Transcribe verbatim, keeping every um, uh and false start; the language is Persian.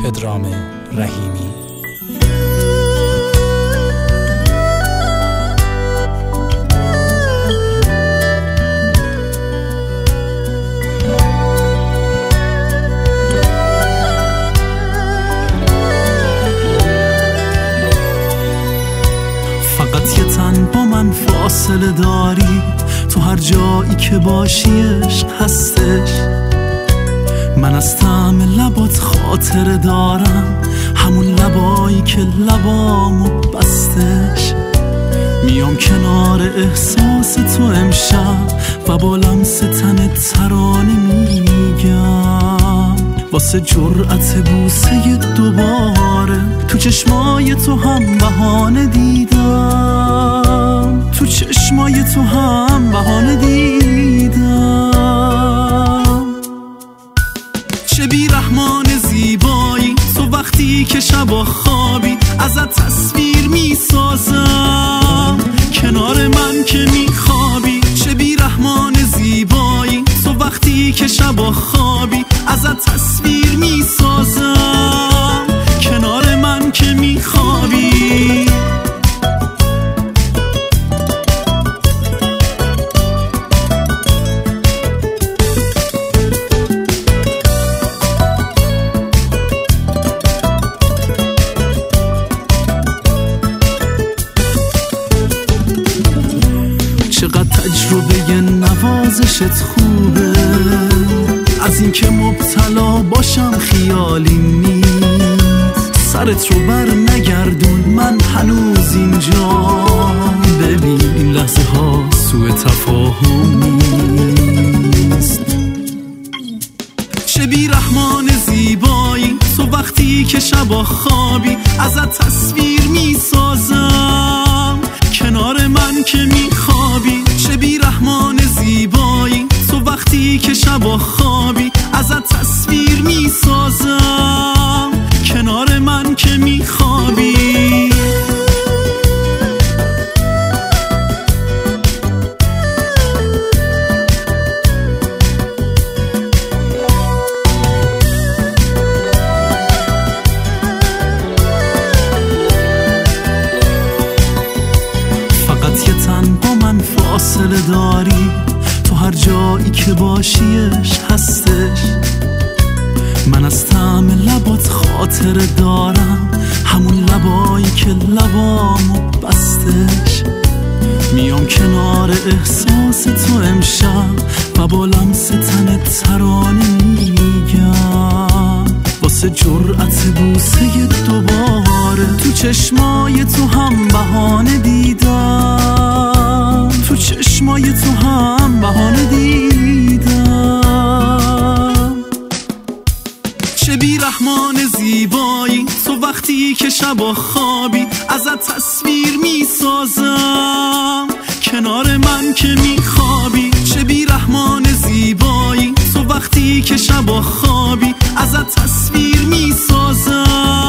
پدرام رحیمی. فقط یه تن با من فاصله داری، تو هر جایی که باشی عشق هستش. من از طعم لبات خاطره دارم، همون لبایی که لبامو بستش. میام کنار احساس تو امشب و با لمس تن ترانه میگم، واسه جرأت بوسه دوباره تو چشمای تو هم بهانه دیدم، تو چشمای تو هم بهانه دیدم. چه بیرحمان زیبایی تو وقتی که شبا خوابی، ازت تصویر میسازم کنار من که میخوابی. چه بیرحمان زیبایی تو وقتی که شبا خوابی، ازت تصویر میسازم کنار من که میخوابی. چقدر تجربه نوازشت خوبه، از این که مبتلا باشم خیالی نیست. سرت رو بر نگردون، من هنوز اینجا. ببین این لحظه ها سوء تفاهم نیست. چه بیرحمان زیبایی تو وقتی که شبا خوابی، ازت تصویر میسازم کنار من که میخوابی. چه بیرحمان زیبایی تو وقتی که شبا خوابی، ازت تصویر میسازم کنار من که میخوابی. فقط یه تن با من فاصله داری، تو هر جایی که باشی عشق هستش. من از طعم لبات خاطره دارم، همون لبایی که لبامو بستش. میام کنار احساس تو امشب و با لمس تن ترانه میگم، واسه جرأت بوسه دوباره تو چشمای تو هم بهانه دیدم، تو چشمای تو هم بهانه دیدم. چه بیرحمان زیبایی تو وقتی که شبا خوابی، ازت تصویر میسازم کنار من که میخوابی. چه بیرحمان زیبایی تو وقتی که شبا خوابی، ازت تصویر میسازم